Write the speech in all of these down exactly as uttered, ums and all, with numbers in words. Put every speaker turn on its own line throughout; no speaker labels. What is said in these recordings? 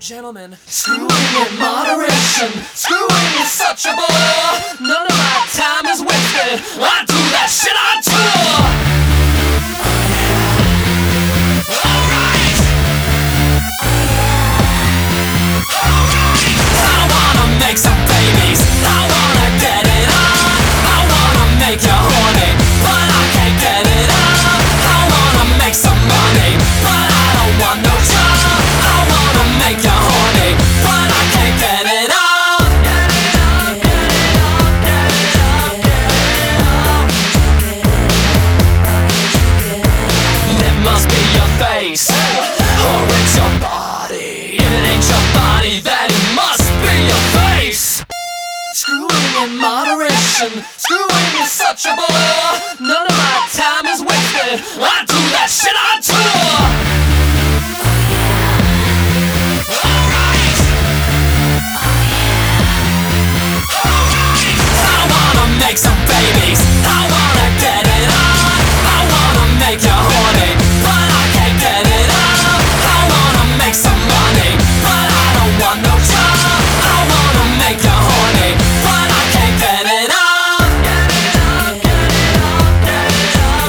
Gentlemen, screwing in moderation. Screwing is such a bore. None of my time is wasted. I do that shit on tour. Alright. Alright. I wanna make some babies. I wanna get it on. I wanna make you horny, but I can't get it on. I wanna make some money, but I don't want no job. I wanna make you horny, but I can't get it on. Get it on, get it on, get it on, get it on. It must be your face, or it's your body. If it ain't your body, then it must be your face. Screwing in moderation. Screwing is such a bore. None of my time is wasted. I do that shit on tour. Make some babies, I wanna get it on. I wanna make you horny, but I can't get it on. I wanna make some money, but I don't want no job. I wanna make you horny, but I can't get it on. Get it on, get it on, get it on,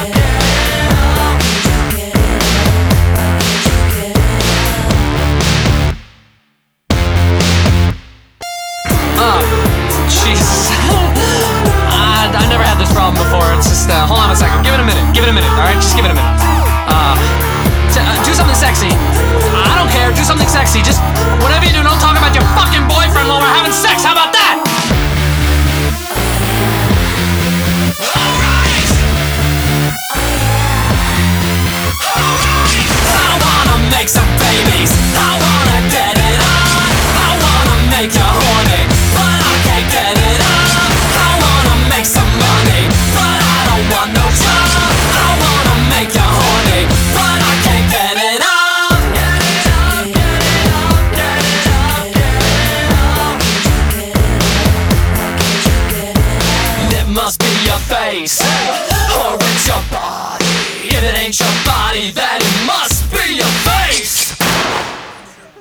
get it on. Uh, Jesus. I never had this problem before. It's just, uh, hold on a second. Give it a minute. Give it a minute, alright? Just give it a minute. Uh, t- uh, do something sexy. I don't care. Do something sexy. Just, whatever you do, don't talk about your fucking boyfriend while we're having sex. How about that? Alright. Alright. I wanna make some babies. I wanna get it on. I wanna make you horny, but I can't get it on. Make some money, but I don't want no job. I wanna make you horny, but I can't get it on. Get it on, get it on, get it on, get it on. It must be your face,